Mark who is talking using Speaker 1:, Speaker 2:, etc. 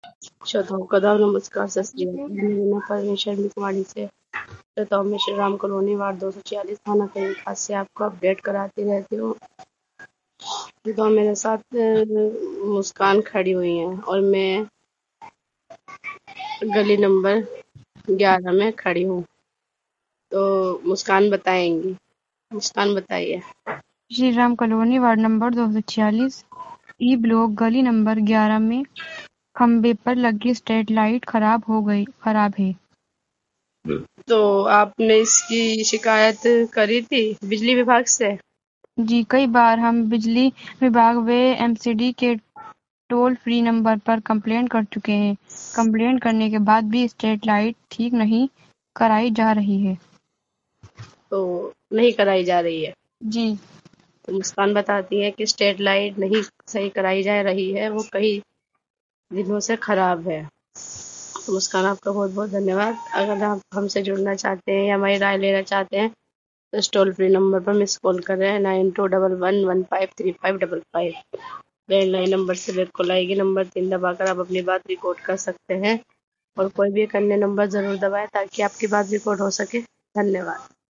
Speaker 1: श्रोताओं का दाव नमस्कार, सत श्री अकाल। मेरा नाम परमेश्वर कुमारी से श्रोताओं में श्री राम कॉलोनी वार्ड 246 थाना करीब खास से आपको अपडेट कराती रहती हूँ। तो मेरे साथ मुस्कान खड़ी हुई है और मैं गली नंबर 11 में खड़ी हूँ। तो मुस्कान बताएंगी। मुस्कान बताइए।
Speaker 2: Shri Ram colony ward number 246 E block गली नंबर 11 में खंबे पर लगी स्ट्रीट लाइट खराब है।
Speaker 1: तो आपने इसकी शिकायत करी थी बिजली विभाग से?
Speaker 2: जी, कई बार हम बिजली विभाग व एमसीडी के टोल फ्री नंबर पर कंप्लेंट कर चुके हैं। कंप्लेंट करने के बाद भी स्ट्रीट लाइट ठीक नहीं कराई जा रही है।
Speaker 1: तो नहीं कराई जा रही है।
Speaker 2: जी,
Speaker 1: तो मुस्कान बताती है कि स्ट्रीट लाइट नहीं सही कराई जा रही है, वो कई दिनों से खराब है। तो मुस्कान, आपका बहुत बहुत धन्यवाद। अगर आप हमसे जुड़ना चाहते हैं या हमारी राय लेना चाहते हैं तो इस टोल फ्री नंबर पर मिस कॉल करें 9211153555। लैंडलाइन नंबर से बिल्कुल आएगी। नंबर 3 दबाकर आप अपनी बात रिकॉर्ड कर सकते हैं और कोई भी एक अन्य नंबर जरूर दबाएं ताकि आपकी बात रिकॉर्ड हो सके। धन्यवाद।